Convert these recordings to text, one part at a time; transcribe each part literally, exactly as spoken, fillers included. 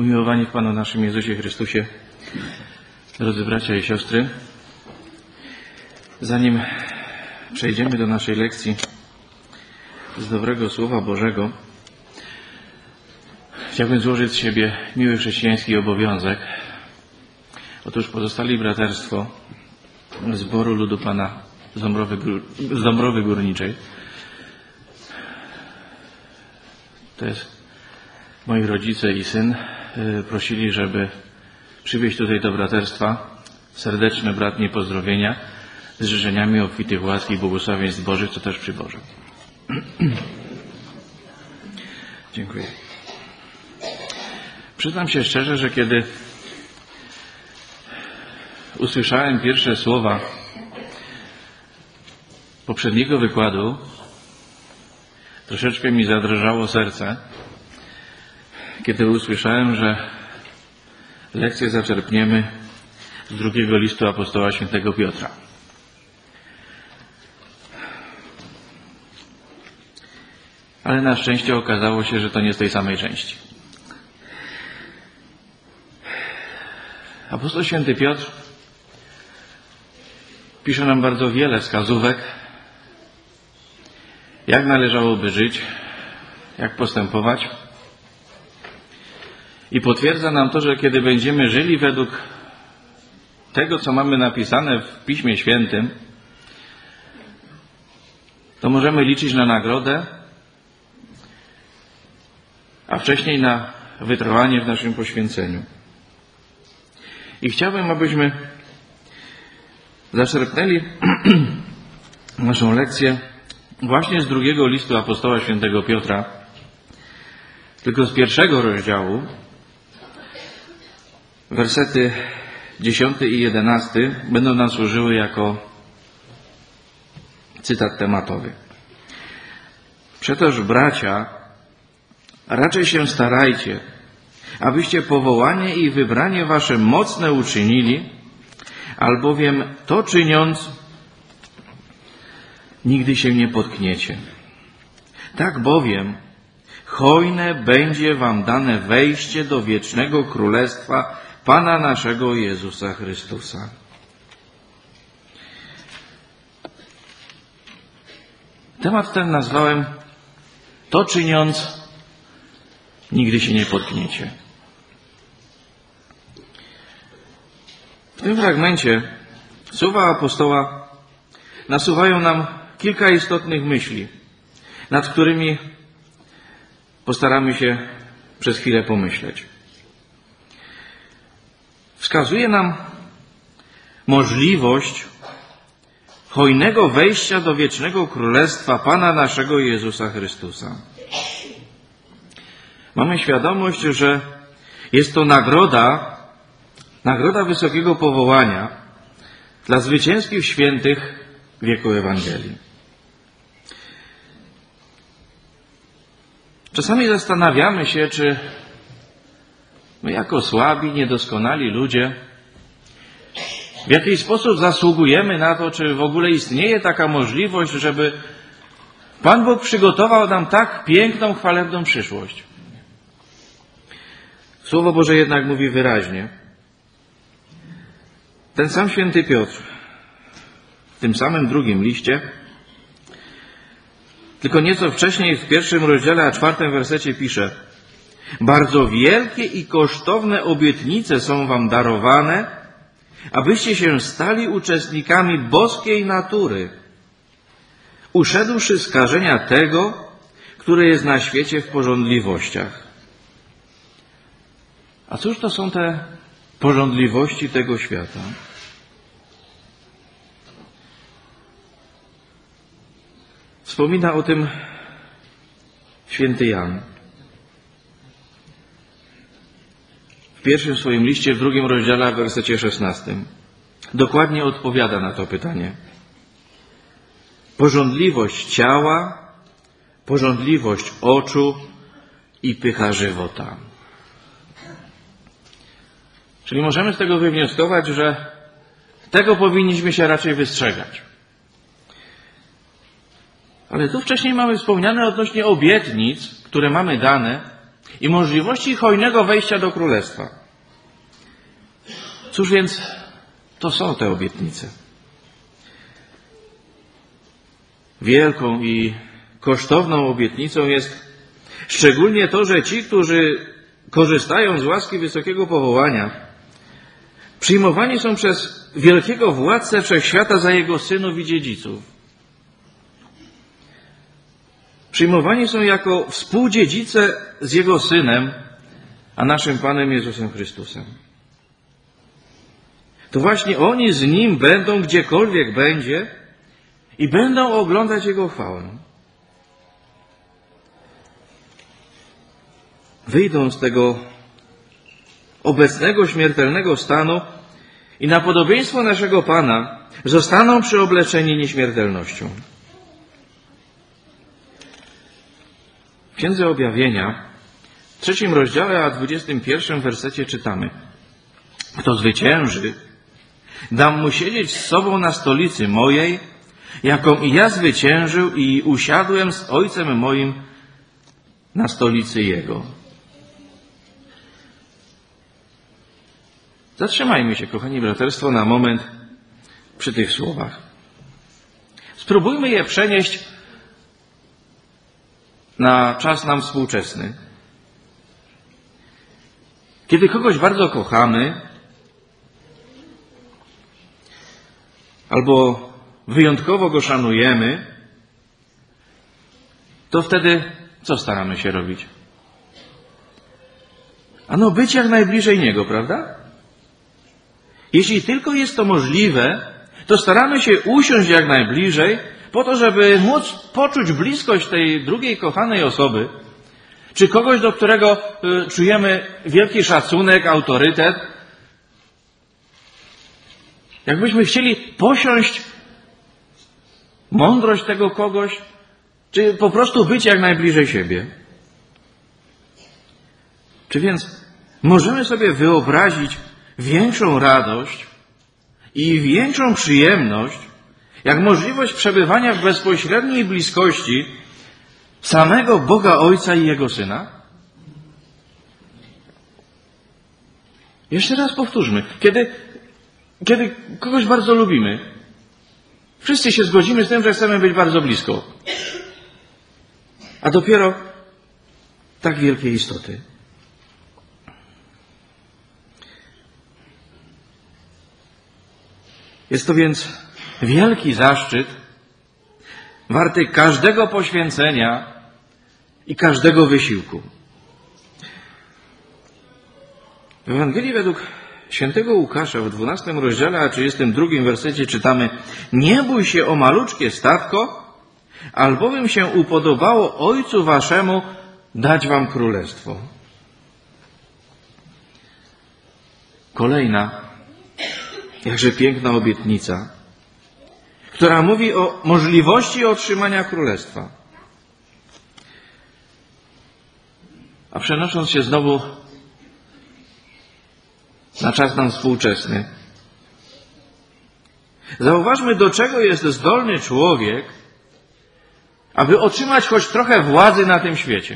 Umiłowani w Panu naszym Jezusie Chrystusie, drodzy bracia i siostry, zanim przejdziemy do naszej lekcji z dobrego Słowa Bożego, chciałbym złożyć z siebie miły chrześcijański obowiązek. Otóż pozostali braterstwo zboru ludu Pana z Dąbrowy, z Dąbrowy Górniczej, to jest moi rodzice i syn, prosili, żeby przywieźć tutaj do braterstwa serdeczne bratnie pozdrowienia z życzeniami obfitych łask i błogosławieństw Bożych, co też przy Boże. Dziękuję. Przyznam się szczerze, że kiedy usłyszałem pierwsze słowa poprzedniego wykładu, troszeczkę mi zadrżało serce, kiedy usłyszałem, że lekcję zaczerpniemy z drugiego listu apostoła świętego Piotra. Ale na szczęście okazało się, że to nie z tej samej części. Apostoł święty Piotr pisze nam bardzo wiele wskazówek, jak należałoby żyć, jak postępować. I potwierdza nam to, że kiedy będziemy żyli według tego, co mamy napisane w Piśmie Świętym, to możemy liczyć na nagrodę, a wcześniej na wytrwanie w naszym poświęceniu. I chciałbym, abyśmy zaczerpnęli naszą lekcję właśnie z drugiego listu apostoła świętego Piotra, tylko z pierwszego rozdziału, wersety dziesiąty i jedenasty będą nam służyły jako cytat tematowy. Przetoż, bracia, raczej się starajcie, abyście powołanie i wybranie wasze mocne uczynili, albowiem to czyniąc nigdy się nie potkniecie. Tak bowiem hojne będzie wam dane wejście do wiecznego królestwa Pana naszego Jezusa Chrystusa. Temat ten nazwałem to czyniąc nigdy się nie potkniecie. W tym fragmencie słowa apostoła nasuwają nam kilka istotnych myśli, nad którymi postaramy się przez chwilę pomyśleć. Wskazuje nam możliwość hojnego wejścia do wiecznego królestwa Pana naszego Jezusa Chrystusa. Mamy świadomość, że jest to nagroda, nagroda wysokiego powołania dla zwycięskich świętych wieku Ewangelii. Czasami zastanawiamy się, czy my jako słabi, niedoskonali ludzie w jakiś sposób zasługujemy na to, czy w ogóle istnieje taka możliwość, żeby Pan Bóg przygotował nam tak piękną, chwalebną przyszłość. Słowo Boże jednak mówi wyraźnie. Ten sam święty Piotr w tym samym drugim liście, tylko nieco wcześniej w pierwszym rozdziale, a czwartym wersecie pisze: bardzo wielkie i kosztowne obietnice są wam darowane, abyście się stali uczestnikami boskiej natury, uszedłszy z karzenia tego, które jest na świecie w pożądliwościach. A cóż to są te pożądliwości tego świata? Wspomina o tym święty Jan. W pierwszym swoim liście, w drugim rozdziale, w wersecie szesnastym, dokładnie odpowiada na to pytanie. Pożądliwość ciała, pożądliwość oczu i pycha żywota. Czyli możemy z tego wywnioskować, że tego powinniśmy się raczej wystrzegać. Ale tu wcześniej mamy wspomniane odnośnie obietnic, które mamy dane i możliwości hojnego wejścia do Królestwa. Cóż więc to są te obietnice? Wielką i kosztowną obietnicą jest szczególnie to, że ci, którzy korzystają z łaski wysokiego powołania, przyjmowani są przez wielkiego władcę wszechświata za jego synów i dziedziców. Przyjmowani są jako współdziedzice z jego synem, a naszym Panem Jezusem Chrystusem. To właśnie oni z nim będą gdziekolwiek będzie i będą oglądać jego chwałę. Wyjdą z tego obecnego śmiertelnego stanu i na podobieństwo naszego Pana zostaną przyobleczeni nieśmiertelnością. W Księdze Objawienia, w trzecim rozdziale, a dwudziestym pierwszym wersecie czytamy: kto zwycięży, dam mu siedzieć z sobą na stolicy mojej, jaką i ja zwyciężył i usiadłem z Ojcem moim na stolicy Jego. Zatrzymajmy się, kochani braterstwo, na moment przy tych słowach. Spróbujmy je przenieść na czas nam współczesny. Kiedy kogoś bardzo kochamy, albo wyjątkowo go szanujemy, to wtedy co staramy się robić? Ano być jak najbliżej Niego, prawda? Jeśli tylko jest to możliwe, to staramy się usiąść jak najbliżej, po to, żeby móc poczuć bliskość tej drugiej kochanej osoby, czy kogoś, do którego y, czujemy wielki szacunek, autorytet. Jakbyśmy chcieli posiąść mądrość tego kogoś, czy po prostu być jak najbliżej siebie. Czy więc możemy sobie wyobrazić większą radość i większą przyjemność, jak możliwość przebywania w bezpośredniej bliskości samego Boga Ojca i Jego Syna? Jeszcze raz powtórzmy. Kiedy, kiedy kogoś bardzo lubimy, wszyscy się zgodzimy z tym, że chcemy być bardzo blisko. A dopiero tak wielkiej istoty. Jest to więc wielki zaszczyt, warty każdego poświęcenia i każdego wysiłku. W Ewangelii według świętego Łukasza w dwunastym rozdziale, a trzydziestym drugim wersecie czytamy: nie bój się o maluczkie statko, albowiem się upodobało Ojcu waszemu dać wam królestwo. Kolejna, jakże piękna obietnica, która mówi o możliwości otrzymania królestwa. A przenosząc się znowu na czas nam współczesny, zauważmy, do czego jest zdolny człowiek, aby otrzymać choć trochę władzy na tym świecie.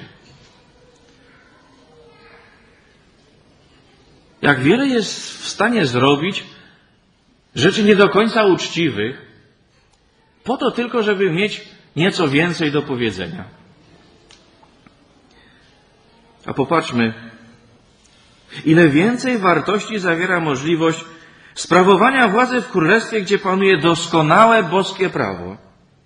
Jak wiele jest w stanie zrobić rzeczy nie do końca uczciwych, po to tylko, żeby mieć nieco więcej do powiedzenia. A popatrzmy, ile więcej wartości zawiera możliwość sprawowania władzy w królestwie, gdzie panuje doskonałe boskie prawo.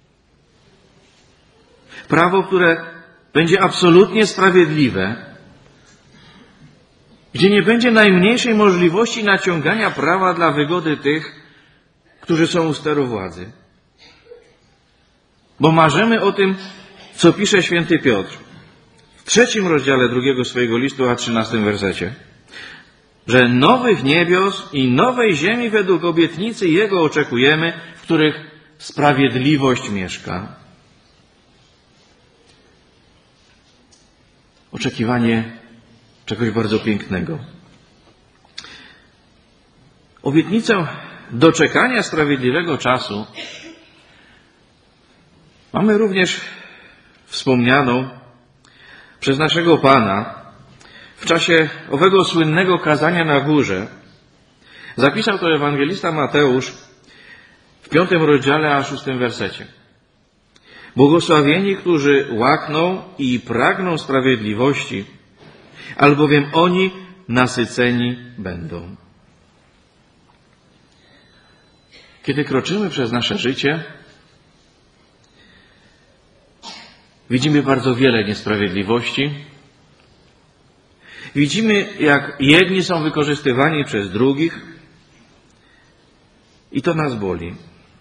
Prawo, które będzie absolutnie sprawiedliwe, gdzie nie będzie najmniejszej możliwości naciągania prawa dla wygody tych, którzy są u steru władzy. Bo marzymy o tym, co pisze święty Piotr w trzecim rozdziale drugiego swojego listu, a trzynastym wersecie, że nowych niebios i nowej ziemi według obietnicy Jego oczekujemy, w których sprawiedliwość mieszka. Oczekiwanie czegoś bardzo pięknego. Obietnicę doczekania sprawiedliwego czasu mamy również wspomnianą przez naszego Pana w czasie owego słynnego kazania na górze. Zapisał to ewangelista Mateusz w piątym rozdziale, a szóstym wersecie. Błogosławieni, którzy łakną i pragną sprawiedliwości, albowiem oni nasyceni będą. Kiedy kroczymy przez nasze życie, widzimy bardzo wiele niesprawiedliwości. Widzimy, jak jedni są wykorzystywani przez drugich i to nas boli.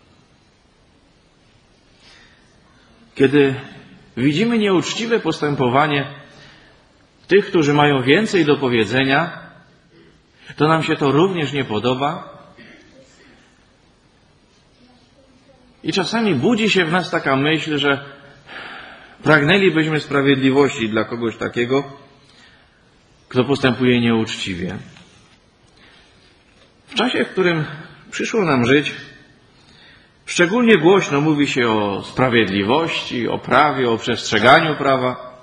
Kiedy widzimy nieuczciwe postępowanie tych, którzy mają więcej do powiedzenia, to nam się to również nie podoba. I czasami budzi się w nas taka myśl, że pragnęlibyśmy sprawiedliwości dla kogoś takiego, kto postępuje nieuczciwie. W czasie, w którym przyszło nam żyć, szczególnie głośno mówi się o sprawiedliwości, o prawie, o przestrzeganiu prawa.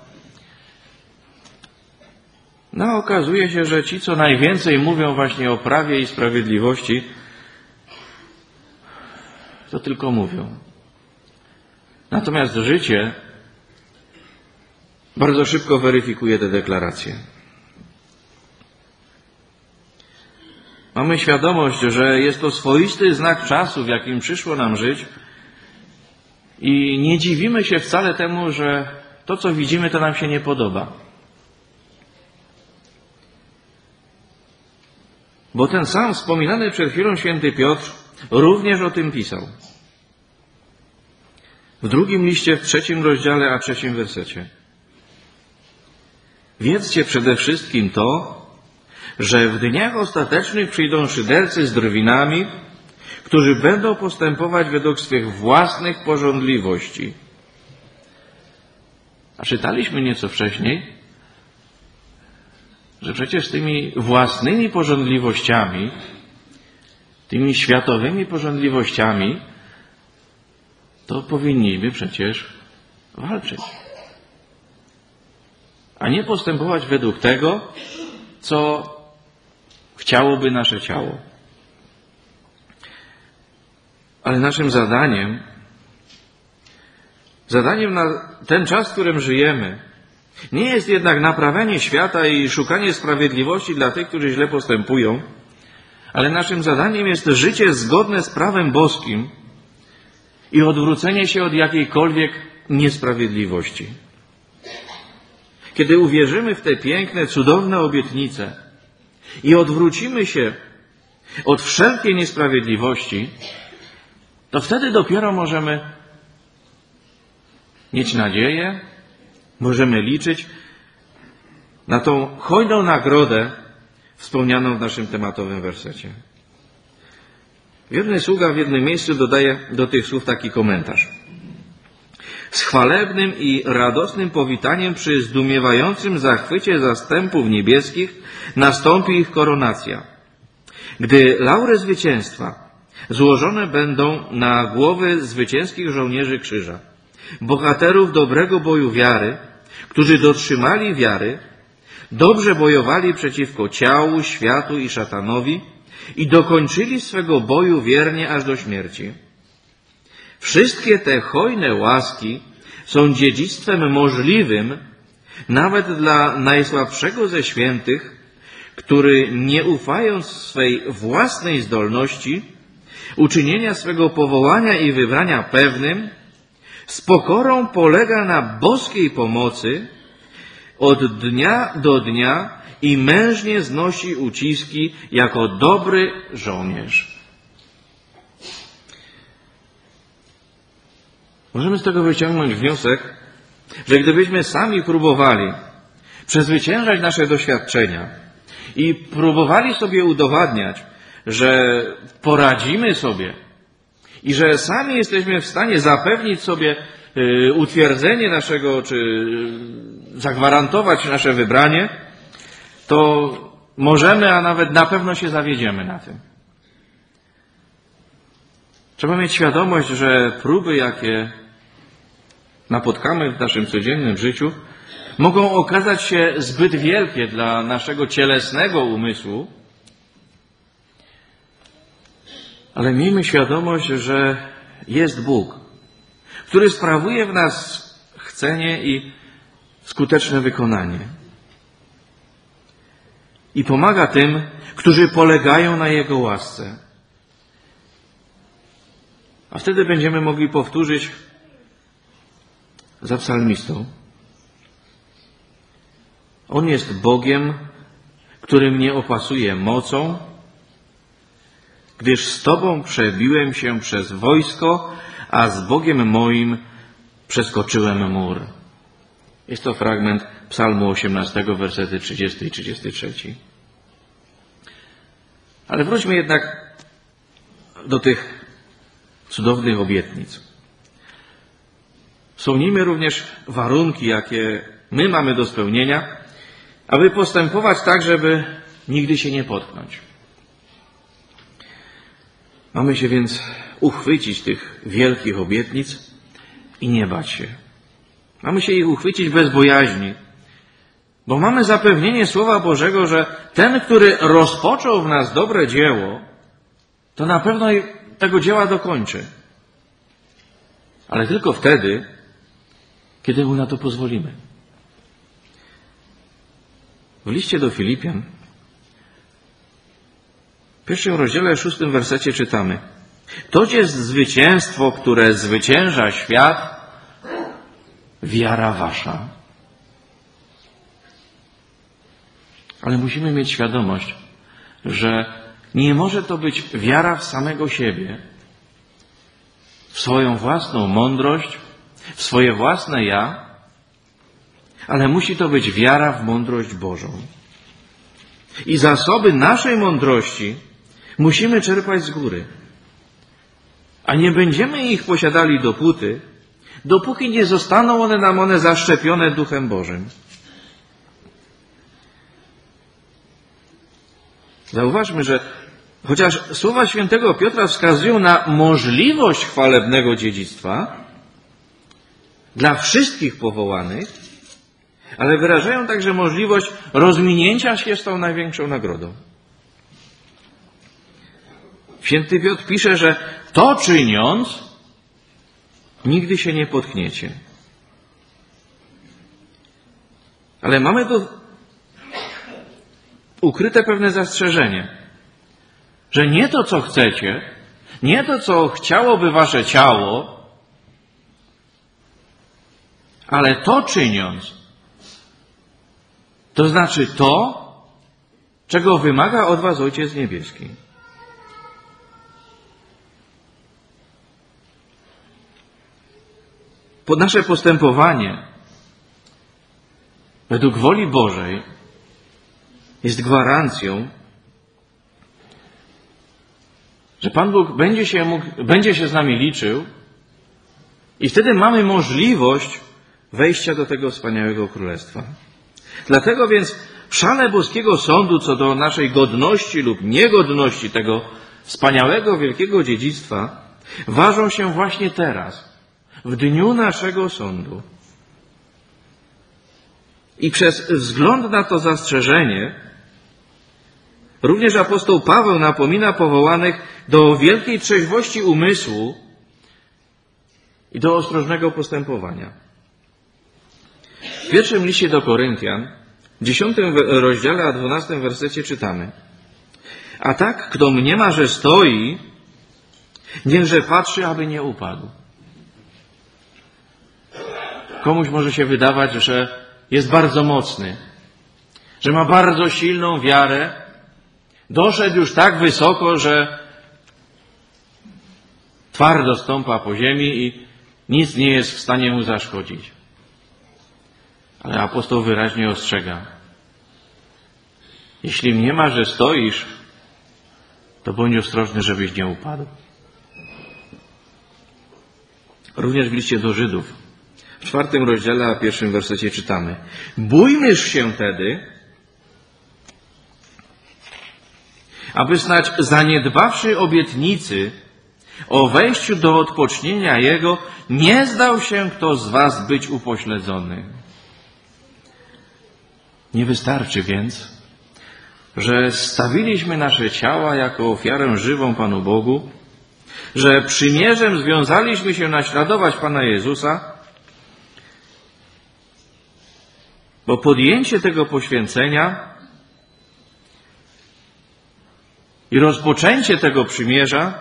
No, okazuje się, że ci, co najwięcej mówią właśnie o prawie i sprawiedliwości, to tylko mówią. Natomiast życie bardzo szybko weryfikuje te deklaracje. Mamy świadomość, że jest to swoisty znak czasu, w jakim przyszło nam żyć i nie dziwimy się wcale temu, że to, co widzimy, to nam się nie podoba. Bo ten sam wspominany przed chwilą święty Piotr również o tym pisał. W drugim liście, w trzecim rozdziale, a trzecim wersecie. Wiedzcie przede wszystkim to, że w dniach ostatecznych przyjdą szydercy z drwinami, którzy będą postępować według swych własnych pożądliwości. A czytaliśmy nieco wcześniej, że przecież tymi własnymi pożądliwościami, tymi światowymi pożądliwościami, to powinniśmy przecież walczyć. A nie postępować według tego, co chciałoby nasze ciało. Ale naszym zadaniem, zadaniem na ten czas, w którym żyjemy, nie jest jednak naprawianie świata i szukanie sprawiedliwości dla tych, którzy źle postępują, ale naszym zadaniem jest życie zgodne z prawem boskim i odwrócenie się od jakiejkolwiek niesprawiedliwości. Kiedy uwierzymy w te piękne, cudowne obietnice i odwrócimy się od wszelkiej niesprawiedliwości, to wtedy dopiero możemy mieć nadzieję, możemy liczyć na tą hojną nagrodę wspomnianą w naszym tematowym wersecie. Wierny sługa w jednym miejscu dodaje do tych słów taki komentarz. Z chwalebnym i radosnym powitaniem przy zdumiewającym zachwycie zastępów niebieskich nastąpi ich koronacja. Gdy laury zwycięstwa złożone będą na głowy zwycięskich żołnierzy krzyża, bohaterów dobrego boju wiary, którzy dotrzymali wiary, dobrze bojowali przeciwko ciału, światu i szatanowi i dokończyli swego boju wiernie aż do śmierci. Wszystkie te hojne łaski są dziedzictwem możliwym nawet dla najsłabszego ze świętych, który nie ufając swej własnej zdolności, uczynienia swego powołania i wybrania pewnym, z pokorą polega na boskiej pomocy od dnia do dnia i mężnie znosi uciski jako dobry żołnierz. Możemy z tego wyciągnąć wniosek, że gdybyśmy sami próbowali przezwyciężać nasze doświadczenia i próbowali sobie udowadniać, że poradzimy sobie i że sami jesteśmy w stanie zapewnić sobie utwierdzenie naszego, czy zagwarantować nasze wybranie, to możemy, a nawet na pewno się zawiedziemy na tym. Trzeba mieć świadomość, że próby, jakie napotkamy w naszym codziennym życiu, mogą okazać się zbyt wielkie dla naszego cielesnego umysłu, ale miejmy świadomość, że jest Bóg, który sprawuje w nas chcenie i skuteczne wykonanie. I pomaga tym, którzy polegają na Jego łasce. A wtedy będziemy mogli powtórzyć za psalmistą. On jest Bogiem, który mnie opasuje mocą, gdyż z Tobą przebiłem się przez wojsko, a z Bogiem moim przeskoczyłem mur. Jest to fragment Psalmu osiemnastego, wersety trzydziesty i trzydziesty trzeci. Ale wróćmy jednak do tych cudownych obietnic. Wspomnijmy również warunki, jakie my mamy do spełnienia, aby postępować tak, żeby nigdy się nie potknąć. Mamy się więc uchwycić tych wielkich obietnic i nie bać się. Mamy się ich uchwycić bez bojaźni, bo mamy zapewnienie Słowa Bożego, że ten, który rozpoczął w nas dobre dzieło, to na pewno tego dzieła dokończy. Ale tylko wtedy, kiedy Mu na to pozwolimy. W liście do Filipian, w pierwszym rozdziale, szóstym wersecie czytamy: to jest zwycięstwo, które zwycięża świat, wiara wasza. Ale musimy mieć świadomość, że nie może to być wiara w samego siebie, w swoją własną mądrość, w swoje własne ja, ale musi to być wiara w mądrość Bożą. I zasoby naszej mądrości musimy czerpać z góry. A nie będziemy ich posiadali dopóty, dopóki nie zostaną one nam one zaszczepione Duchem Bożym. Zauważmy, że chociaż słowa świętego Piotra wskazują na możliwość chwalebnego dziedzictwa dla wszystkich powołanych, ale wyrażają także możliwość rozminięcia się z tą największą nagrodą. Święty Piotr pisze, że to czyniąc, nigdy się nie potkniecie. Ale mamy tu ukryte pewne zastrzeżenie, że nie to, co chcecie, nie to, co chciałoby wasze ciało, ale to czyniąc, to znaczy to, czego wymaga od was Ojciec Niebieski. Nasze postępowanie według woli Bożej jest gwarancją, że Pan Bóg będzie się, mógł, będzie się z nami liczył i wtedy mamy możliwość wejścia do tego wspaniałego królestwa. Dlatego więc w szale boskiego sądu co do naszej godności lub niegodności tego wspaniałego, wielkiego dziedzictwa ważą się właśnie teraz, w dniu naszego sądu. I przez wzgląd na to zastrzeżenie również apostoł Paweł napomina powołanych do wielkiej trzeźwości umysłu i do ostrożnego postępowania. W pierwszym liście do Koryntian, w dziesiątym rozdziale, a dwunastym wersecie czytamy: a tak, kto mniema, że stoi, niechże patrzy, aby nie upadł. Komuś może się wydawać, że jest bardzo mocny, że ma bardzo silną wiarę, doszedł już tak wysoko, że twardo stąpa po ziemi i nic nie jest w stanie mu zaszkodzić. Ale apostoł wyraźnie ostrzega: jeśli mniemasz, że stoisz, to bądź ostrożny, żebyś nie upadł. Również w liście do Żydów, w czwartym rozdziale, a pierwszym wersecie czytamy: bójmyż się tedy, aby snać zaniedbawszy obietnicy o wejściu do odpocznienia Jego, nie zdał się kto z was być upośledzony. Nie wystarczy więc, że stawiliśmy nasze ciała jako ofiarę żywą Panu Bogu, że przymierzem związaliśmy się naśladować Pana Jezusa, bo podjęcie tego poświęcenia i rozpoczęcie tego przymierza,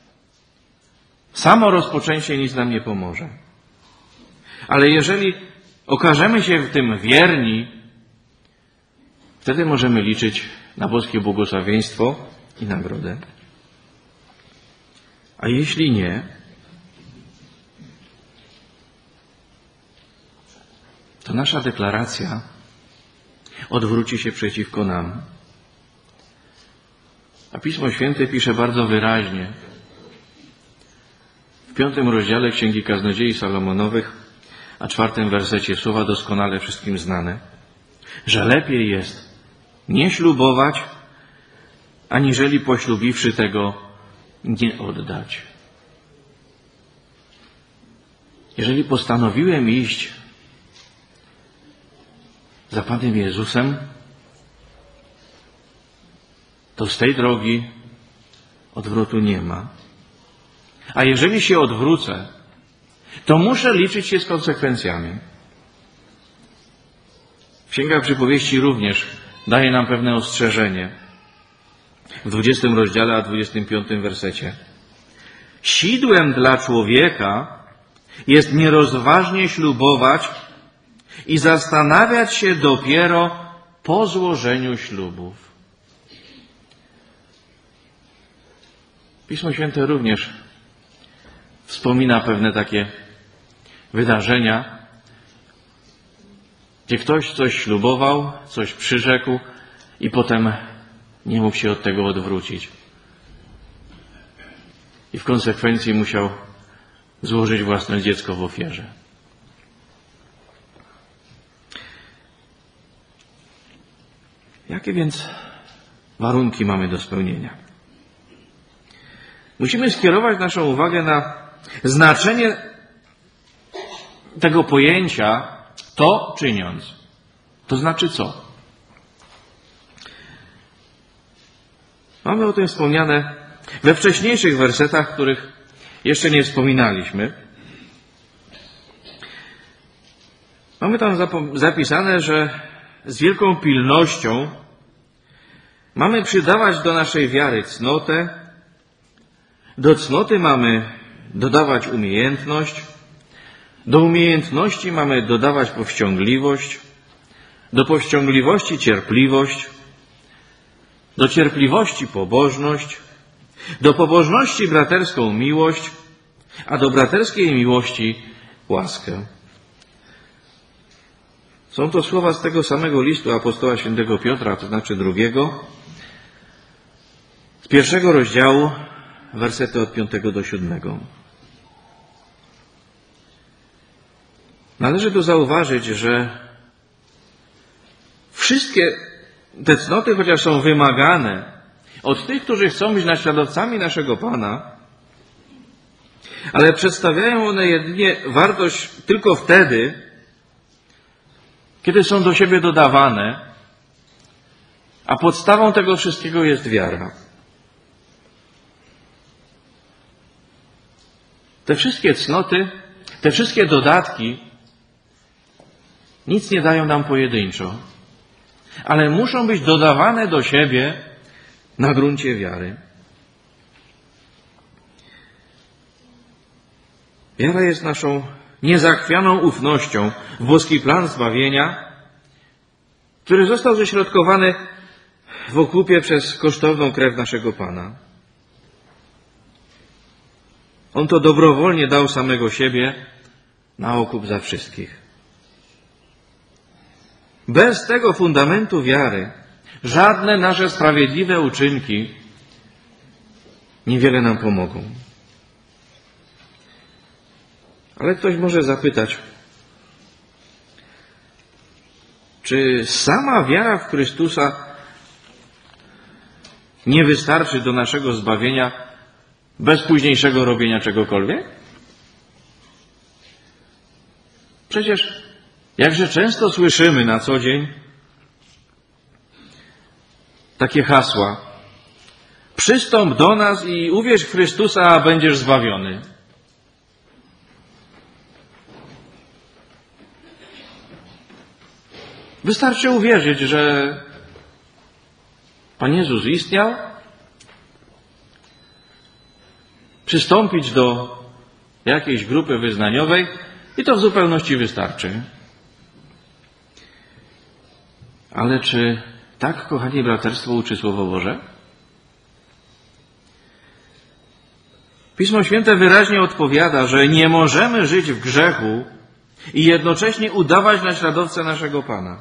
samo rozpoczęcie nic nam nie pomoże. Ale jeżeli okażemy się w tym wierni, wtedy możemy liczyć na boskie błogosławieństwo i nagrodę. A jeśli nie, to nasza deklaracja odwróci się przeciwko nam. A Pismo Święte pisze bardzo wyraźnie w piątym rozdziale Księgi Kaznodziei Salomonowych, a czwartym wersecie, słowa doskonale wszystkim znane, że lepiej jest nie ślubować, aniżeli poślubiwszy tego nie oddać. Jeżeli postanowiłem iść za Panem Jezusem, to z tej drogi odwrotu nie ma. A jeżeli się odwrócę, to muszę liczyć się z konsekwencjami. Księga Przypowieści również daje nam pewne ostrzeżenie. W dwudziestym rozdziale, a dwudziestym piątym wersecie. Sidłem dla człowieka jest nierozważnie ślubować i zastanawiać się dopiero po złożeniu ślubów. Pismo Święte również wspomina pewne takie wydarzenia, gdzie ktoś coś ślubował, coś przyrzekł i potem nie mógł się od tego odwrócić. I w konsekwencji musiał złożyć własne dziecko w ofierze. Jakie więc warunki mamy do spełnienia? Musimy skierować naszą uwagę na znaczenie tego pojęcia to czyniąc. To znaczy co? Mamy o tym wspomniane we wcześniejszych wersetach, których jeszcze nie wspominaliśmy. Mamy tam zapisane, że z wielką pilnością mamy przydawać do naszej wiary cnotę, do cnoty mamy dodawać umiejętność, do umiejętności mamy dodawać powściągliwość, do powściągliwości cierpliwość, do cierpliwości pobożność, do pobożności braterską miłość, a do braterskiej miłości łaskę. Są to słowa z tego samego listu apostoła świętego Piotra, to znaczy drugiego, z pierwszego rozdziału, wersety od piątego do siódmego. Należy tu zauważyć, że wszystkie te cnoty, chociaż są wymagane od tych, którzy chcą być naśladowcami naszego Pana, ale przedstawiają one jedynie wartość tylko wtedy, kiedy są do siebie dodawane, a podstawą tego wszystkiego jest wiara. Te wszystkie cnoty, te wszystkie dodatki nic nie dają nam pojedynczo, ale muszą być dodawane do siebie na gruncie wiary. Wiara jest naszą niezachwianą ufnością w boski plan zbawienia, który został ześrodkowany w okupie przez kosztowną krew naszego Pana. On to dobrowolnie dał samego siebie na okup za wszystkich. Bez tego fundamentu wiary żadne nasze sprawiedliwe uczynki niewiele nam pomogą. Ale ktoś może zapytać, czy sama wiara w Chrystusa nie wystarczy do naszego zbawienia bez późniejszego robienia czegokolwiek? Przecież jakże często słyszymy na co dzień, takie hasła. Przystąp do nas i uwierz w Chrystusa, a będziesz zbawiony. Wystarczy uwierzyć, że Pan Jezus istniał, przystąpić do jakiejś grupy wyznaniowej i to w zupełności wystarczy. Ale czy tak, kochani braterstwo, uczy Słowo Boże? Pismo Święte wyraźnie odpowiada, że nie możemy żyć w grzechu i jednocześnie udawać naśladowcę naszego Pana.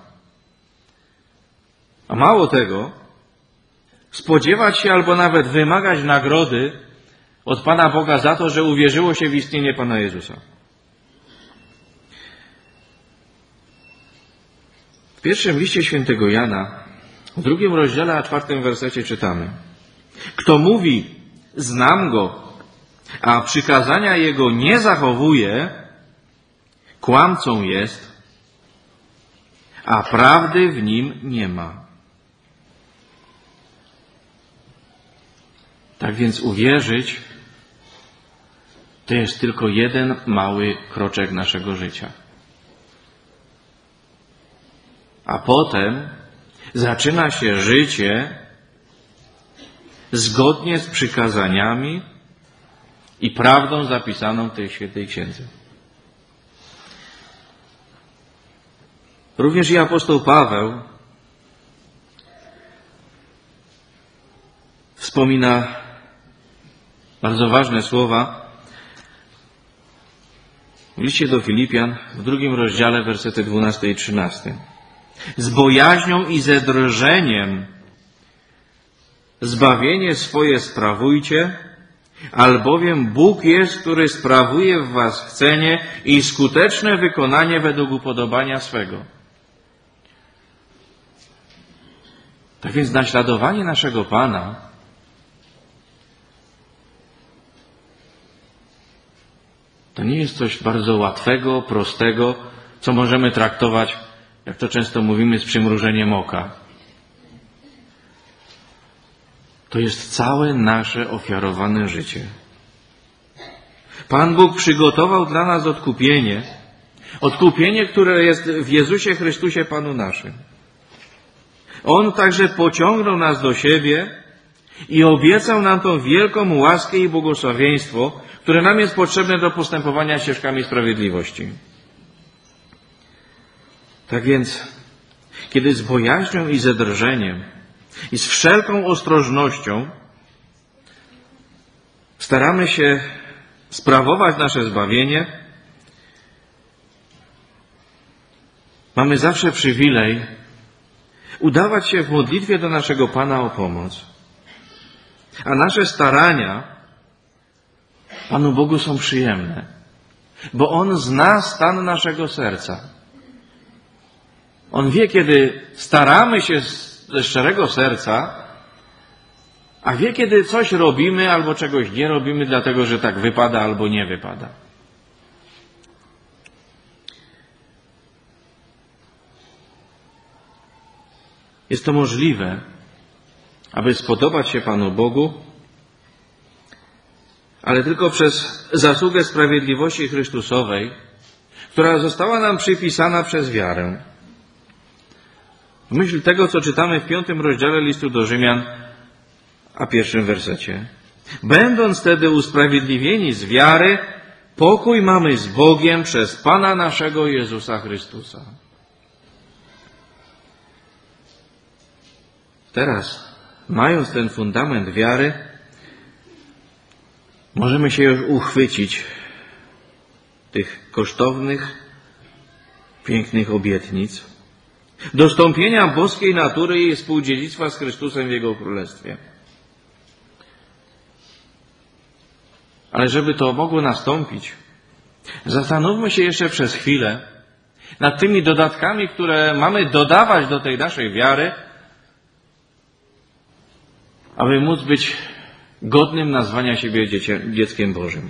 A mało tego, spodziewać się albo nawet wymagać nagrody od Pana Boga za to, że uwierzyło się w istnienie Pana Jezusa. W pierwszym liście świętego Jana, w drugim rozdziale, a czwartym wersecie czytamy: kto mówi, znam Go, a przykazania Jego nie zachowuje, kłamcą jest, a prawdy w nim nie ma. Tak więc uwierzyć to jest tylko jeden mały kroczek naszego życia. A potem zaczyna się życie zgodnie z przykazaniami i prawdą zapisaną w tej świętej księdze. Również i apostoł Paweł wspomina bardzo ważne słowa w liście do Filipian w drugim rozdziale, wersety dwunasty i trzynasty. Z bojaźnią i ze drżeniem zbawienie swoje sprawujcie, albowiem Bóg jest, który sprawuje w was chcenie i skuteczne wykonanie według upodobania swego. Tak więc naśladowanie naszego Pana to nie jest coś bardzo łatwego, prostego, co możemy traktować, jak to często mówimy, z przymrużeniem oka. To jest całe nasze ofiarowane życie. Pan Bóg przygotował dla nas odkupienie, odkupienie, które jest w Jezusie Chrystusie Panu naszym. On także pociągnął nas do siebie i obiecał nam tą wielką łaskę i błogosławieństwo, które nam jest potrzebne do postępowania ścieżkami sprawiedliwości. Tak więc, kiedy z bojaźnią i ze drżeniem i z wszelką ostrożnością staramy się sprawować nasze zbawienie, mamy zawsze przywilej udawać się w modlitwie do naszego Pana o pomoc. A nasze starania Panu Bogu są przyjemne, bo On zna stan naszego serca. On wie, kiedy staramy się ze szczerego serca, a wie, kiedy coś robimy albo czegoś nie robimy, dlatego że tak wypada albo nie wypada. Jest to możliwe, aby spodobać się Panu Bogu, ale tylko przez zasługę sprawiedliwości Chrystusowej, która została nam przypisana przez wiarę. W myśl tego, co czytamy w piątym rozdziale listu do Rzymian, a pierwszym wersecie. Będąc wtedy usprawiedliwieni z wiary, pokój mamy z Bogiem przez Pana naszego Jezusa Chrystusa. Teraz, mając ten fundament wiary, możemy się już uchwycić tych kosztownych, pięknych obietnic, dostąpienia boskiej natury i współdziedzictwa z Chrystusem w Jego Królestwie. Ale żeby to mogło nastąpić, zastanówmy się jeszcze przez chwilę nad tymi dodatkami, które mamy dodawać do tej naszej wiary, aby móc być godnym nazwania siebie dzieckiem Bożym.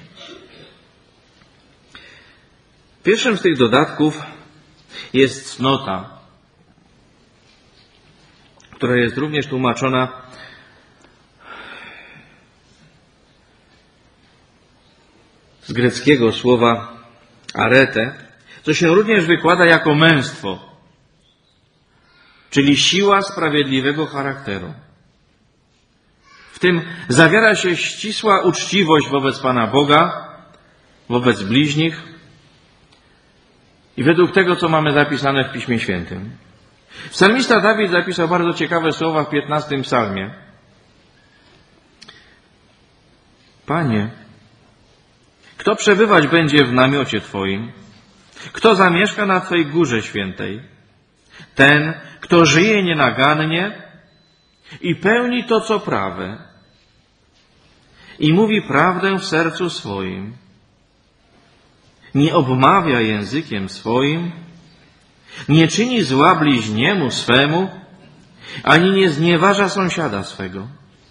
Pierwszym z tych dodatków jest cnota. która jest również tłumaczona z greckiego słowa arete, co się również wykłada jako męstwo, czyli siła sprawiedliwego charakteru. W tym zawiera się ścisła uczciwość wobec Pana Boga, wobec bliźnich i według tego, co mamy zapisane w Piśmie Świętym. Psalmista Dawid zapisał bardzo ciekawe słowa w piętnastym psalmie. Panie, kto przebywać będzie w namiocie Twoim? Kto zamieszka na Twojej górze świętej? Ten, kto żyje nienagannie i pełni to, co prawe, i mówi prawdę w sercu swoim. Nie obmawia językiem swoim, nie czyni zła bliźniemu swemu, ani nie znieważa sąsiada swego.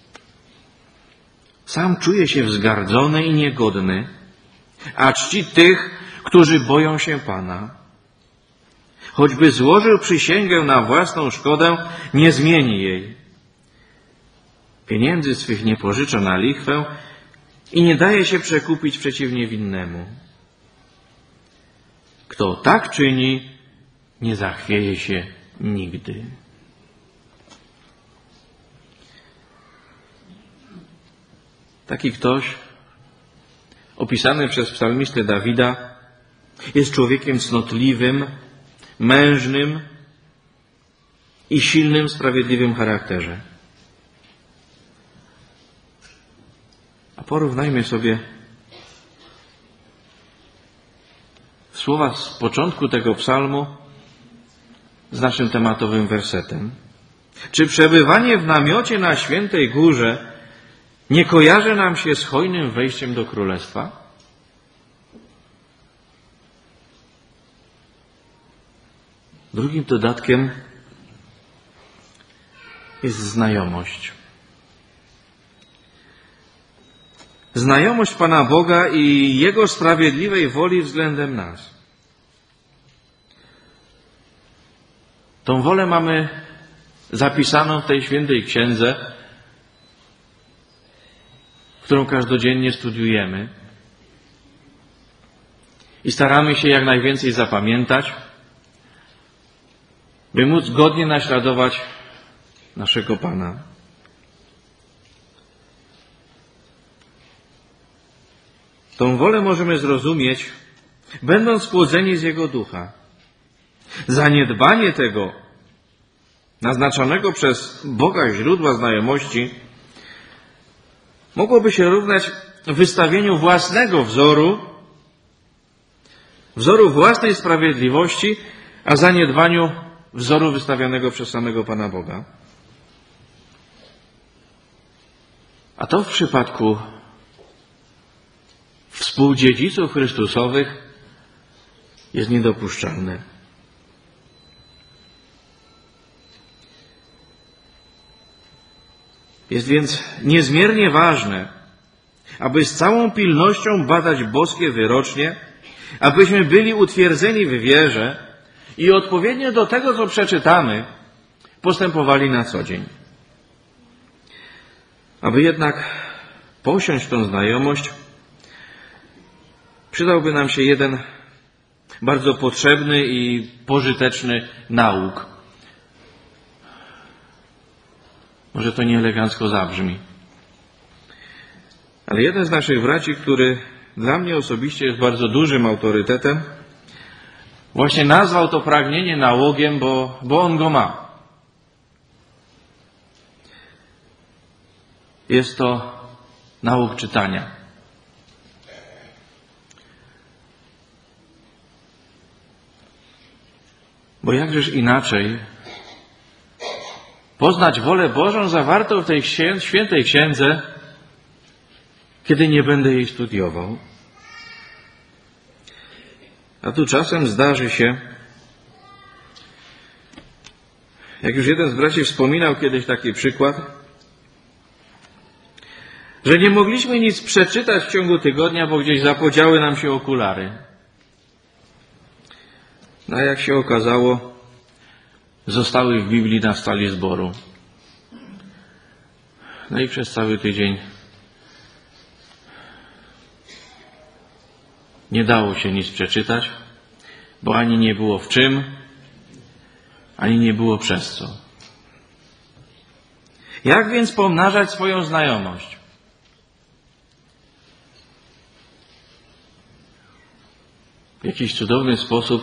Sam czuje się wzgardzony i niegodny, a czci tych, którzy boją się Pana. Choćby złożył przysięgę na własną szkodę, nie zmieni jej. Pieniędzy swych nie pożycza na lichwę i nie daje się przekupić przeciwnie winnemu. Kto tak czyni, nie zachwieje się nigdy. Taki ktoś, opisany przez psalmistę Dawida, jest człowiekiem cnotliwym, mężnym i silnym, sprawiedliwym charakterze. A porównajmy sobie słowa z początku tego psalmu z naszym tematowym wersetem. Czy przebywanie w namiocie na świętej górze nie kojarzy nam się z hojnym wejściem do królestwa? Drugim dodatkiem jest znajomość. Znajomość Pana Boga i Jego sprawiedliwej woli względem nas. Tą wolę mamy zapisaną w tej świętej księdze, którą każdodziennie studiujemy i staramy się jak najwięcej zapamiętać, by móc godnie naśladować naszego Pana. Tą wolę możemy zrozumieć, będąc płodzeni z Jego ducha. Zaniedbanie tego naznaczonego przez Boga źródła znajomości mogłoby się równać wystawieniu własnego wzoru, wzoru własnej sprawiedliwości, a zaniedbaniu wzoru wystawianego przez samego Pana Boga. A to w przypadku współdziedziców Chrystusowych jest niedopuszczalne. Jest więc niezmiernie ważne, aby z całą pilnością badać boskie wyrocznie, abyśmy byli utwierdzeni w wierze i odpowiednio do tego, co przeczytamy, postępowali na co dzień. Aby jednak posiąść tą znajomość, przydałby nam się jeden bardzo potrzebny i pożyteczny nauk. Może to nieelegancko zabrzmi. Ale jeden z naszych braci, który dla mnie osobiście jest bardzo dużym autorytetem, właśnie nazwał to pragnienie nałogiem, bo, bo on go ma. Jest to nauk czytania. Bo jakżeż inaczej poznać wolę Bożą zawartą w tej świętej księdze, kiedy nie będę jej studiował. A tu czasem zdarzy się, jak już jeden z braci wspominał kiedyś taki przykład, że nie mogliśmy nic przeczytać w ciągu tygodnia, bo gdzieś zapodziały nam się okulary. No a jak się okazało, zostały w Biblii na stali zboru. No i przez cały tydzień nie dało się nic przeczytać, bo ani nie było w czym, ani nie było przez co. Jak więc pomnażać swoją znajomość? W jakiś cudowny sposób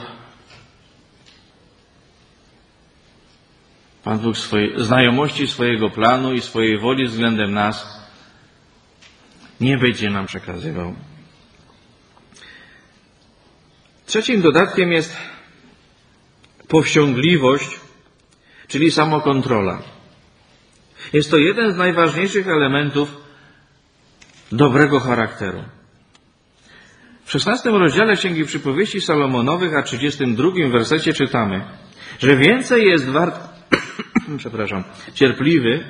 Pan Bóg swojej znajomości swojego planu i swojej woli względem nas nie będzie nam przekazywał. Trzecim dodatkiem jest powściągliwość, czyli samokontrola. Jest to jeden z najważniejszych elementów dobrego charakteru. W szesnastym rozdziale Księgi Przypowieści Salomonowych, a trzydziestym drugim wersecie czytamy, że więcej jest wart, przepraszam, cierpliwy,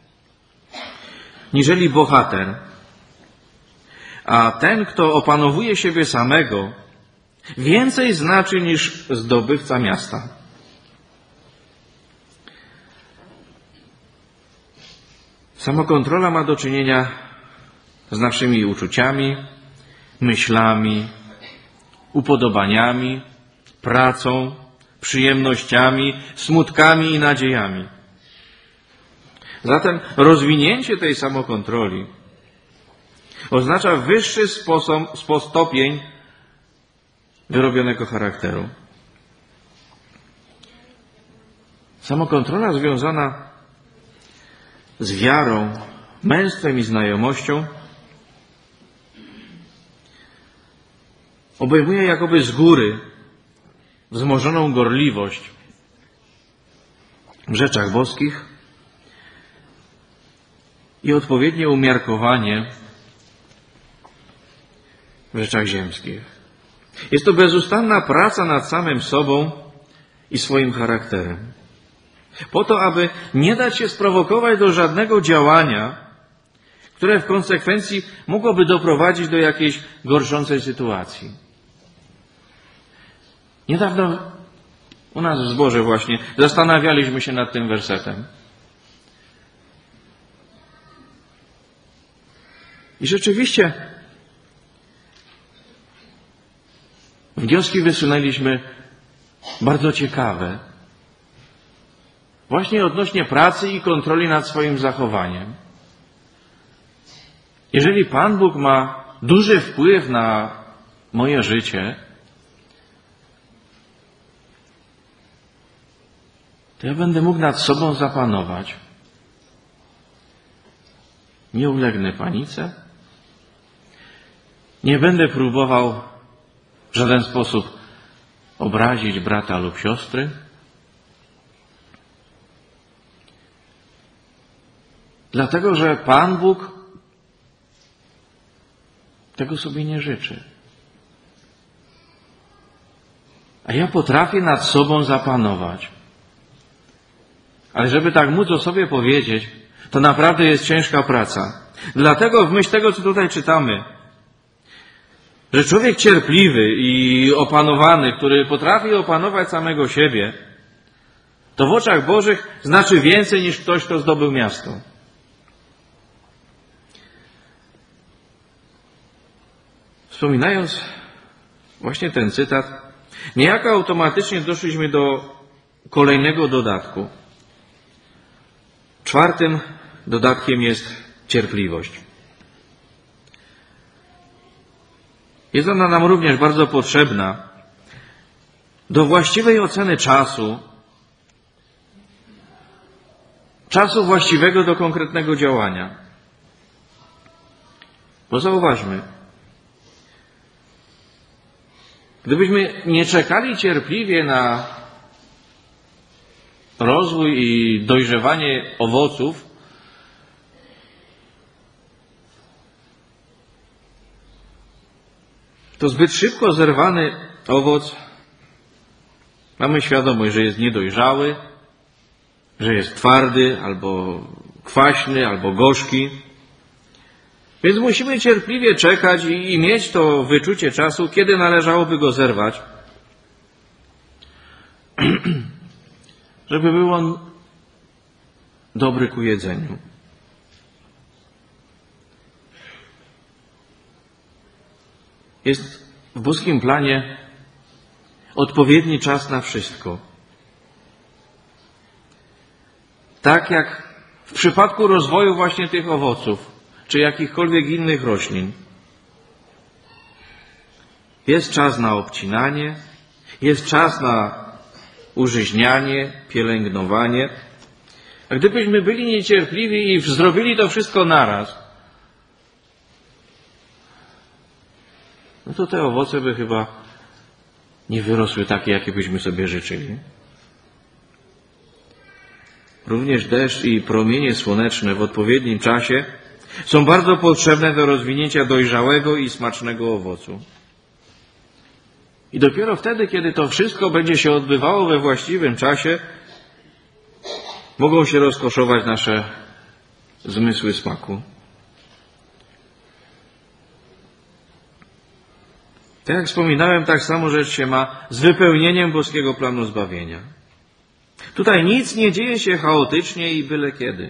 niżeli bohater, a ten, kto opanowuje siebie samego, więcej znaczy niż zdobywca miasta. Samokontrola ma do czynienia z naszymi uczuciami, myślami, upodobaniami, pracą, przyjemnościami, smutkami i nadziejami. Zatem rozwinięcie tej samokontroli oznacza wyższy sposób, stopień wyrobionego charakteru. Samokontrola związana z wiarą, męstwem i znajomością obejmuje jakoby z góry wzmożoną gorliwość w rzeczach boskich i odpowiednie umiarkowanie w rzeczach ziemskich. Jest to bezustanna praca nad samym sobą i swoim charakterem. Po to, aby nie dać się sprowokować do żadnego działania, które w konsekwencji mogłoby doprowadzić do jakiejś gorszącej sytuacji. Niedawno u nas w zborze właśnie zastanawialiśmy się nad tym wersetem. I rzeczywiście wnioski wysunęliśmy bardzo ciekawe. Właśnie odnośnie pracy i kontroli nad swoim zachowaniem. Jeżeli Pan Bóg ma duży wpływ na moje życie, to ja będę mógł nad sobą zapanować. Nie ulegnę panice. Nie będę próbował w żaden sposób obrazić brata lub siostry. Dlatego, że Pan Bóg tego sobie nie życzy. A ja potrafię nad sobą zapanować. Ale żeby tak móc o sobie powiedzieć, to naprawdę jest ciężka praca. Dlatego w myśl tego, co tutaj czytamy, że człowiek cierpliwy i opanowany, który potrafi opanować samego siebie, to w oczach Bożych znaczy więcej niż ktoś, kto zdobył miasto. Wspominając właśnie ten cytat, niejako automatycznie doszliśmy do kolejnego dodatku. Czwartym dodatkiem jest cierpliwość. Jest ona nam również bardzo potrzebna do właściwej oceny czasu, czasu właściwego do konkretnego działania. Bo zauważmy, gdybyśmy nie czekali cierpliwie na rozwój i dojrzewanie owoców, to zbyt szybko zerwany owoc mamy świadomość, że jest niedojrzały, że jest twardy, albo kwaśny, albo gorzki. Więc musimy cierpliwie czekać i, i mieć to wyczucie czasu, kiedy należałoby go zerwać, żeby był on dobry ku jedzeniu. Jest w boskim planie odpowiedni czas na wszystko. Tak jak w przypadku rozwoju właśnie tych owoców, czy jakichkolwiek innych roślin. Jest czas na obcinanie, jest czas na użyźnianie, pielęgnowanie. A gdybyśmy byli niecierpliwi i zrobili to wszystko naraz, no to te owoce by chyba nie wyrosły takie, jakie byśmy sobie życzyli. Również deszcz i promienie słoneczne w odpowiednim czasie są bardzo potrzebne do rozwinięcia dojrzałego i smacznego owocu. I dopiero wtedy, kiedy to wszystko będzie się odbywało we właściwym czasie, mogą się rozkoszować nasze zmysły smaku. Tak jak wspominałem, tak samo rzecz się ma z wypełnieniem boskiego planu zbawienia. Tutaj nic nie dzieje się chaotycznie i byle kiedy.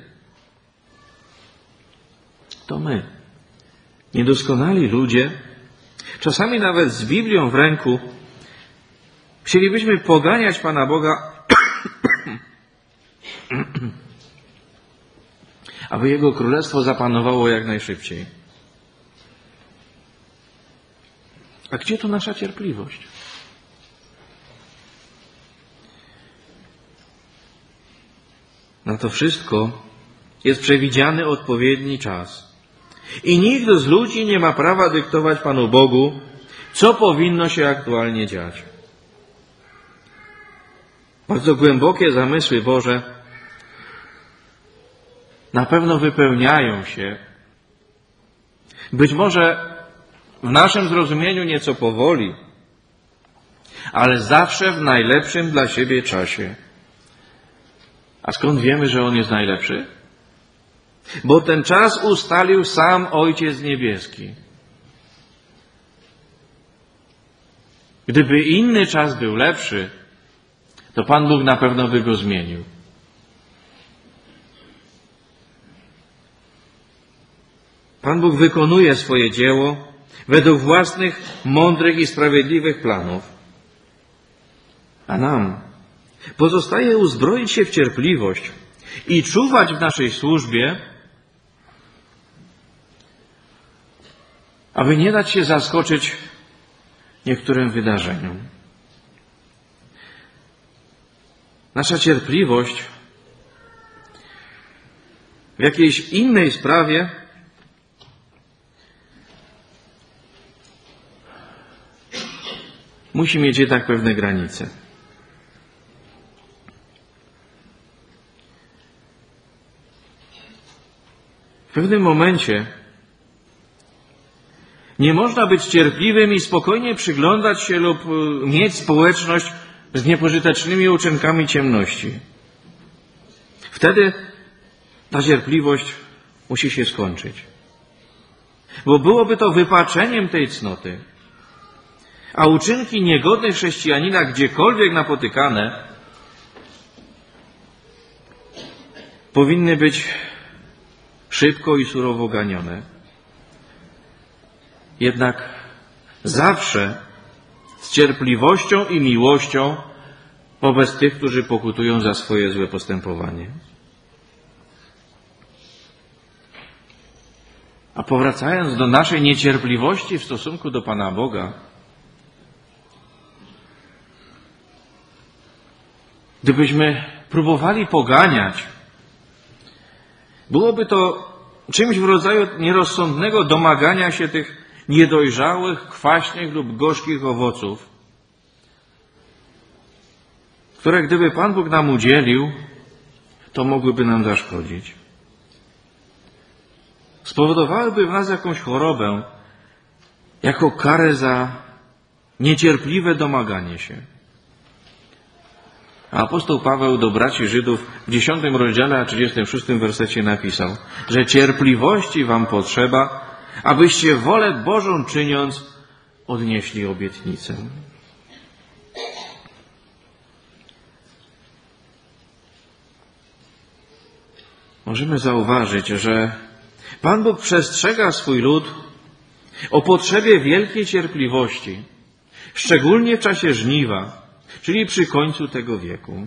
To my, niedoskonali ludzie, czasami nawet z Biblią w ręku, chcielibyśmy poganiać Pana Boga, aby Jego Królestwo zapanowało jak najszybciej. A gdzie tu nasza cierpliwość? Na to wszystko jest przewidziany odpowiedni czas. I nikt z ludzi nie ma prawa dyktować Panu Bogu, co powinno się aktualnie dziać. Bardzo głębokie zamysły Boże na pewno wypełniają się, być może w naszym zrozumieniu nieco powoli, ale zawsze w najlepszym dla siebie czasie. A skąd wiemy, że On jest najlepszy? Bo ten czas ustalił sam Ojciec Niebieski. Gdyby inny czas był lepszy, to Pan Bóg na pewno by go zmienił. Pan Bóg wykonuje swoje dzieło według własnych, mądrych i sprawiedliwych planów. A nam pozostaje uzbroić się w cierpliwość i czuwać w naszej służbie, aby nie dać się zaskoczyć niektórym wydarzeniom. Nasza cierpliwość w jakiejś innej sprawie musi mieć jednak pewne granice. W pewnym momencie nie można być cierpliwym i spokojnie przyglądać się lub mieć społeczność z niepożytecznymi uczynkami ciemności. Wtedy ta cierpliwość musi się skończyć. Bo byłoby to wypaczeniem tej cnoty. A uczynki niegodne chrześcijanina gdziekolwiek napotykane powinny być szybko i surowo ganione. Jednak zawsze z cierpliwością i miłością wobec tych, którzy pokutują za swoje złe postępowanie. A powracając do naszej niecierpliwości w stosunku do Pana Boga, gdybyśmy próbowali poganiać, byłoby to czymś w rodzaju nierozsądnego domagania się tych niedojrzałych, kwaśnych lub gorzkich owoców, które gdyby Pan Bóg nam udzielił, to mogłyby nam zaszkodzić. Spowodowałyby w nas jakąś chorobę, jako karę za niecierpliwe domaganie się. A apostoł Paweł do braci Żydów w dziesiątym rozdziale, a trzydziestym szóstym wersecie napisał, że cierpliwości wam potrzeba, abyście wolę Bożą czyniąc odnieśli obietnicę. Możemy zauważyć, że Pan Bóg przestrzega swój lud o potrzebie wielkiej cierpliwości, szczególnie w czasie żniwa, czyli przy końcu tego wieku.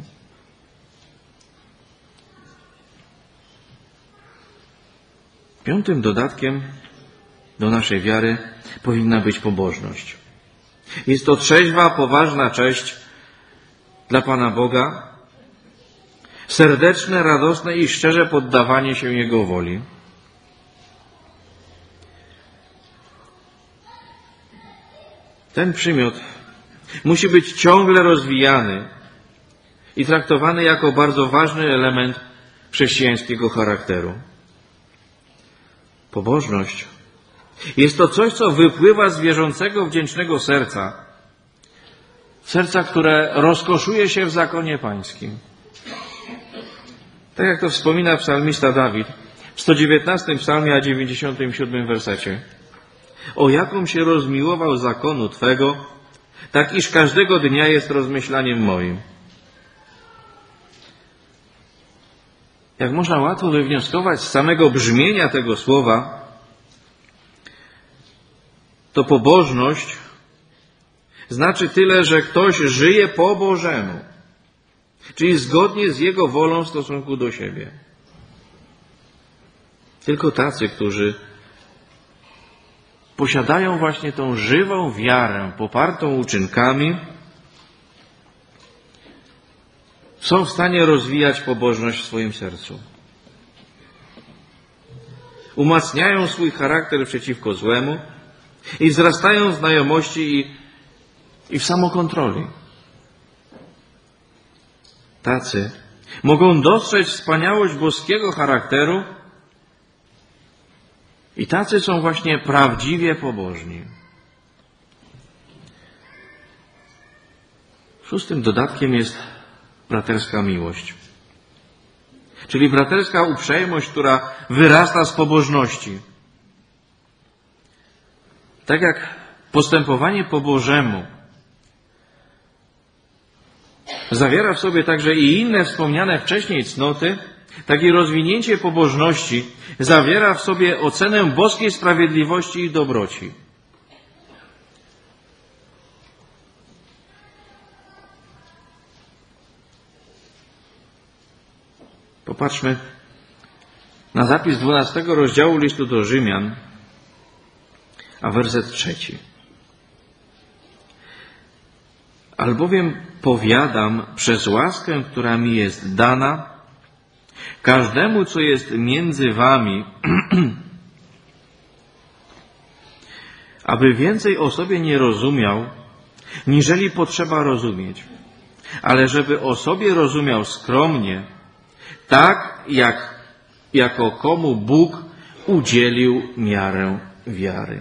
Piątym dodatkiem do naszej wiary powinna być pobożność. Jest to trzeźwa, poważna cześć dla Pana Boga, serdeczne, radosne i szczerze poddawanie się Jego woli. Ten przymiot musi być ciągle rozwijany i traktowany jako bardzo ważny element chrześcijańskiego charakteru. Pobożność jest to coś, co wypływa z wierzącego, wdzięcznego serca. Serca, które rozkoszuje się w zakonie Pańskim. Tak jak to wspomina psalmista Dawid w sto dziewiętnastym psalmie, a dziewięćdziesiątym siódmym wersecie. O jaką się rozmiłował zakonu Twego, tak iż każdego dnia jest rozmyślaniem moim. Jak można łatwo wywnioskować z samego brzmienia tego słowa, to pobożność znaczy tyle, że ktoś żyje po Bożemu, czyli zgodnie z Jego wolą w stosunku do siebie. Tylko tacy, którzy posiadają właśnie tą żywą wiarę, popartą uczynkami, są w stanie rozwijać pobożność w swoim sercu. Umacniają swój charakter przeciwko złemu i wzrastają w znajomości i, i w samokontroli. Tacy mogą dostrzec wspaniałość boskiego charakteru i tacy są właśnie prawdziwie pobożni. Szóstym dodatkiem jest braterska miłość. Czyli braterska uprzejmość, która wyrasta z pobożności. Tak jak postępowanie po Bożemu zawiera w sobie także i inne wspomniane wcześniej cnoty, tak i rozwinięcie pobożności zawiera w sobie ocenę boskiej sprawiedliwości i dobroci. Popatrzmy na zapis dwunastego rozdziału listu do Rzymian, a werset trzeci. Albowiem powiadam przez łaskę, która mi jest dana, każdemu, co jest między wami, aby więcej o sobie nie rozumiał, niżeli potrzeba rozumieć, ale żeby o sobie rozumiał skromnie, tak jak jako komu Bóg udzielił miarę wiary.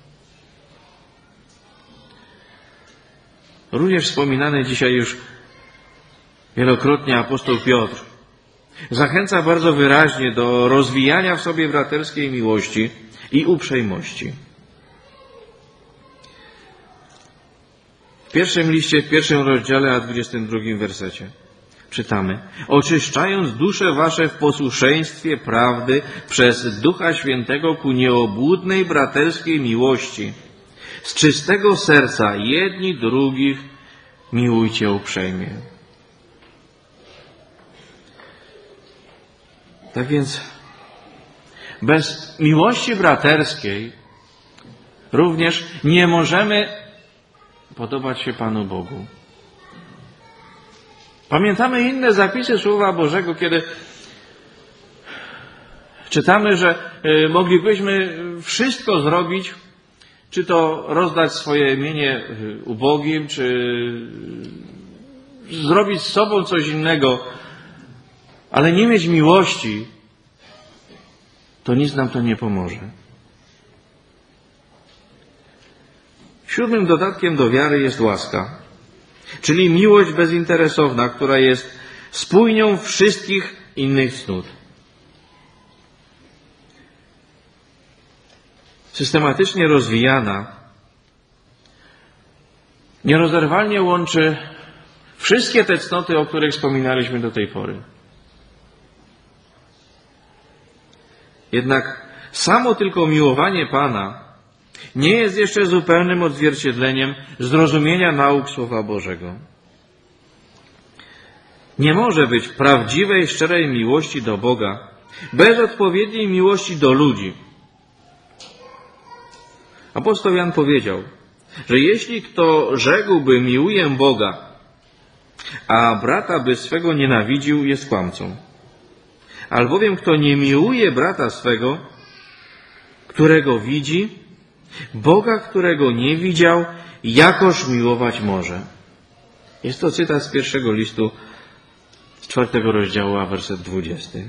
Również wspominany dzisiaj już wielokrotnie apostoł Piotr zachęca bardzo wyraźnie do rozwijania w sobie braterskiej miłości i uprzejmości. W pierwszym liście, w pierwszym rozdziale, a dwudziestym drugim wersecie czytamy: oczyszczając dusze wasze w posłuszeństwie prawdy przez Ducha Świętego ku nieobłudnej braterskiej miłości, z czystego serca jedni drugich miłujcie uprzejmie. Tak więc bez miłości braterskiej również nie możemy podobać się Panu Bogu. Pamiętamy inne zapisy Słowa Bożego, kiedy czytamy, że moglibyśmy wszystko zrobić, czy to rozdać swoje mienie ubogim, czy zrobić z sobą coś innego, ale nie mieć miłości, to nic nam to nie pomoże. Siódmym dodatkiem do wiary jest łaska, czyli miłość bezinteresowna, która jest spójnią wszystkich innych cnót. Systematycznie rozwijana, nierozerwalnie łączy wszystkie te cnoty, o których wspominaliśmy do tej pory. Jednak samo tylko miłowanie Pana nie jest jeszcze zupełnym odzwierciedleniem zrozumienia nauk Słowa Bożego. Nie może być prawdziwej, szczerej miłości do Boga bez odpowiedniej miłości do ludzi. Apostoł Jan powiedział, że jeśli kto rzekłby miłuję Boga, a brata by swego nienawidził, jest kłamcą. Albowiem kto nie miłuje brata swego, którego widzi, Boga, którego nie widział, jakoż miłować może. Jest to cytat z pierwszego listu, z czwartego rozdziału, a werset dwudziesty.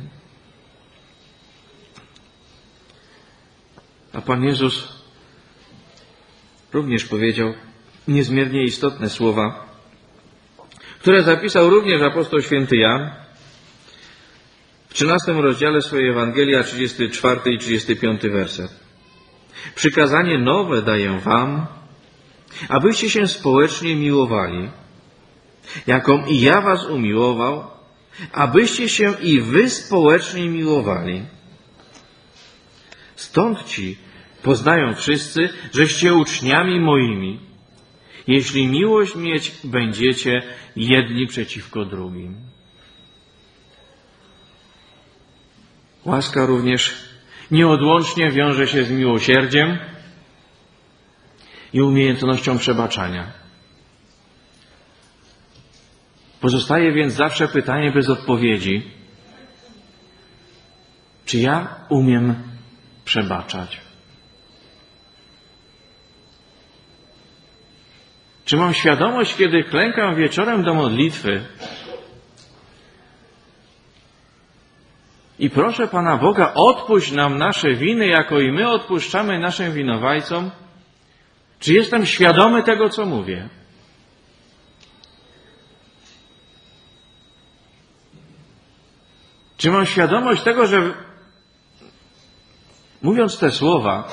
A Pan Jezus również powiedział niezmiernie istotne słowa, które zapisał również apostoł święty Jan w trzynastym rozdziale swojej Ewangelii, a trzydziesty czwarty i trzydziesty piąty werset. Przykazanie nowe daję wam, abyście się społecznie miłowali, jaką i ja was umiłował, abyście się i wy społecznie miłowali. Stąd ci poznają wszyscy, żeście uczniami moimi, jeśli miłość mieć będziecie jedni przeciwko drugim. Łaska również nieodłącznie wiąże się z miłosierdziem i umiejętnością przebaczania. Pozostaje więc zawsze pytanie bez odpowiedzi. Czy ja umiem przebaczać? Czy mam świadomość, kiedy klękam wieczorem do modlitwy i proszę Pana Boga, odpuść nam nasze winy, jako i my odpuszczamy naszym winowajcom? Czy jestem świadomy tego, co mówię? Czy mam świadomość tego, że mówiąc te słowa,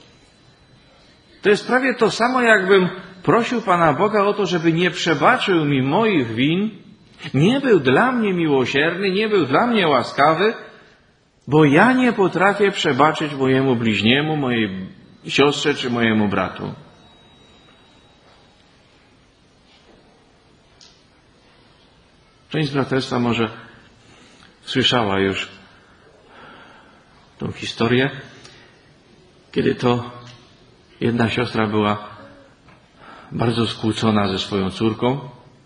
to jest prawie to samo, jakbym prosił Pana Boga o to, żeby nie przebaczył mi moich win, nie był dla mnie miłosierny, nie był dla mnie łaskawy, bo ja nie potrafię przebaczyć mojemu bliźniemu, mojej siostrze czy mojemu bratu. Część z braterstwa może słyszała już tą historię, kiedy to jedna siostra była bardzo skłócona ze swoją córką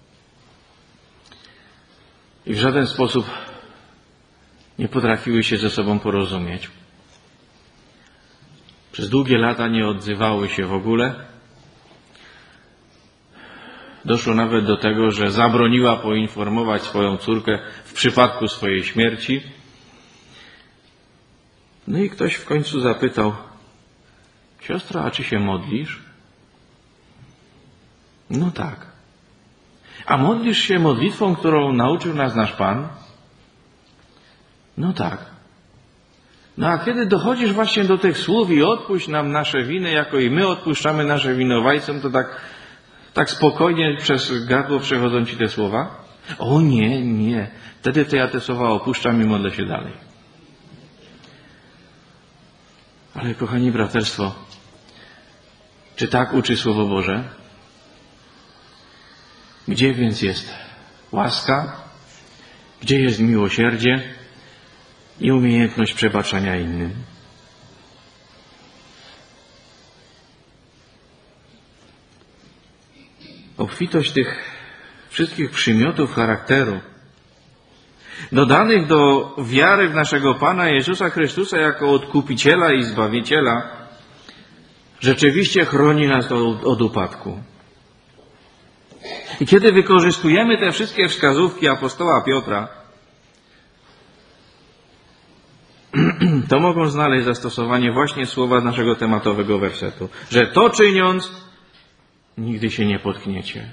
i w żaden sposób nie potrafiły się ze sobą porozumieć. Przez długie lata nie odzywały się w ogóle. Doszło nawet do tego, że zabroniła poinformować swoją córkę w przypadku swojej śmierci. No i ktoś w końcu zapytał: siostro, a czy się modlisz? No tak. A modlisz się modlitwą, którą nauczył nas nasz Pan? No tak. No a kiedy dochodzisz właśnie do tych słów i odpuść nam nasze winy, jako i my odpuszczamy nasze winowajcom, to tak, tak spokojnie przez gardło przechodzą ci te słowa? O nie, nie. Wtedy to ja te słowa opuszczam i modlę się dalej. Ale kochani braterstwo, czy tak uczy Słowo Boże? Gdzie więc jest łaska? Gdzie jest miłosierdzie i umiejętność przebaczania innym? Obfitość tych wszystkich przymiotów charakteru dodanych do wiary w naszego Pana Jezusa Chrystusa jako Odkupiciela i Zbawiciela rzeczywiście chroni nas od, od upadku. I kiedy wykorzystujemy te wszystkie wskazówki apostoła Piotra, to mogą znaleźć zastosowanie właśnie słowa naszego tematowego wersetu, że to czyniąc, nigdy się nie potkniecie.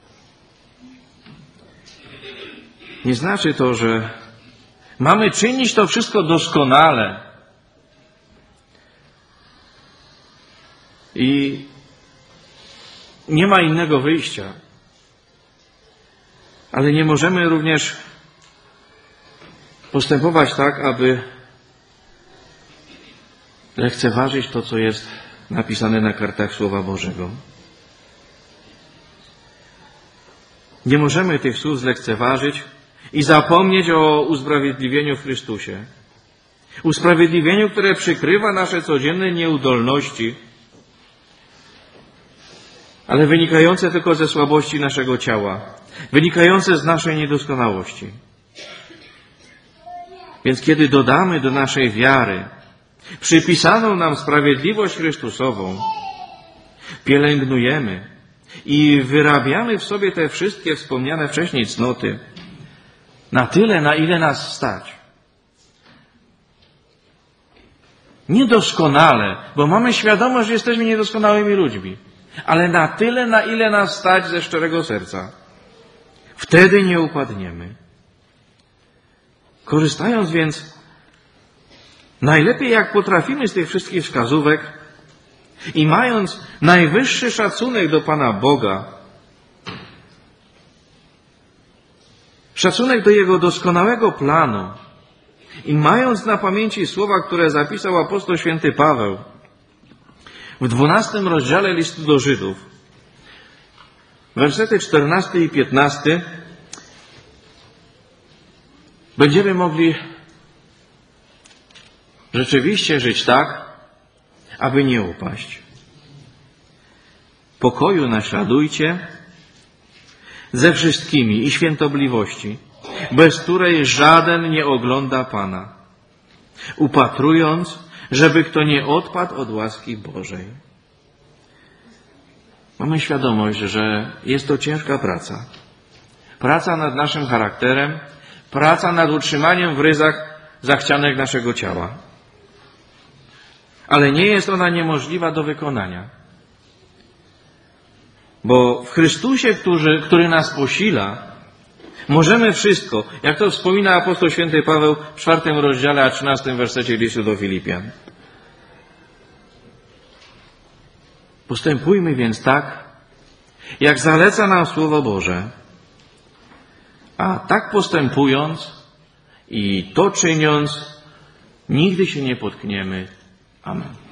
Nie znaczy to, że mamy czynić to wszystko doskonale i nie ma innego wyjścia. Ale nie możemy również postępować tak, aby lekceważyć to, co jest napisane na kartach Słowa Bożego. Nie możemy tych słów zlekceważyć i zapomnieć o usprawiedliwieniu w Chrystusie. Usprawiedliwieniu, które przykrywa nasze codzienne nieudolności, ale wynikające tylko ze słabości naszego ciała, wynikające z naszej niedoskonałości. Więc kiedy dodamy do naszej wiary przypisaną nam sprawiedliwość Chrystusową, pielęgnujemy i wyrabiamy w sobie te wszystkie wspomniane wcześniej cnoty na tyle, na ile nas stać. Niedoskonale, bo mamy świadomość, że jesteśmy niedoskonałymi ludźmi, ale na tyle, na ile nas stać ze szczerego serca. Wtedy nie upadniemy. Korzystając więc najlepiej jak potrafimy z tych wszystkich wskazówek i mając najwyższy szacunek do Pana Boga, szacunek do Jego doskonałego planu i mając na pamięci słowa, które zapisał apostoł święty Paweł w dwunastym rozdziale listu do Żydów, wersety czternasty i piętnasty, będziemy mogli rzeczywiście żyć tak, aby nie upaść. Pokoju naśladujcie ze wszystkimi i świętobliwości, bez której żaden nie ogląda Pana, upatrując, żeby kto nie odpadł od łaski Bożej. Mamy świadomość, że jest to ciężka praca. Praca nad naszym charakterem, praca nad utrzymaniem w ryzach zachcianek naszego ciała. Ale nie jest ona niemożliwa do wykonania. Bo w Chrystusie, który, który nas posila, możemy wszystko, jak to wspomina apostoł święty Paweł w czwartym rozdziale, a trzynastym wersecie listu do Filipian. Postępujmy więc tak, jak zaleca nam Słowo Boże, a tak postępując i to czyniąc, nigdy się nie potkniemy. Amen.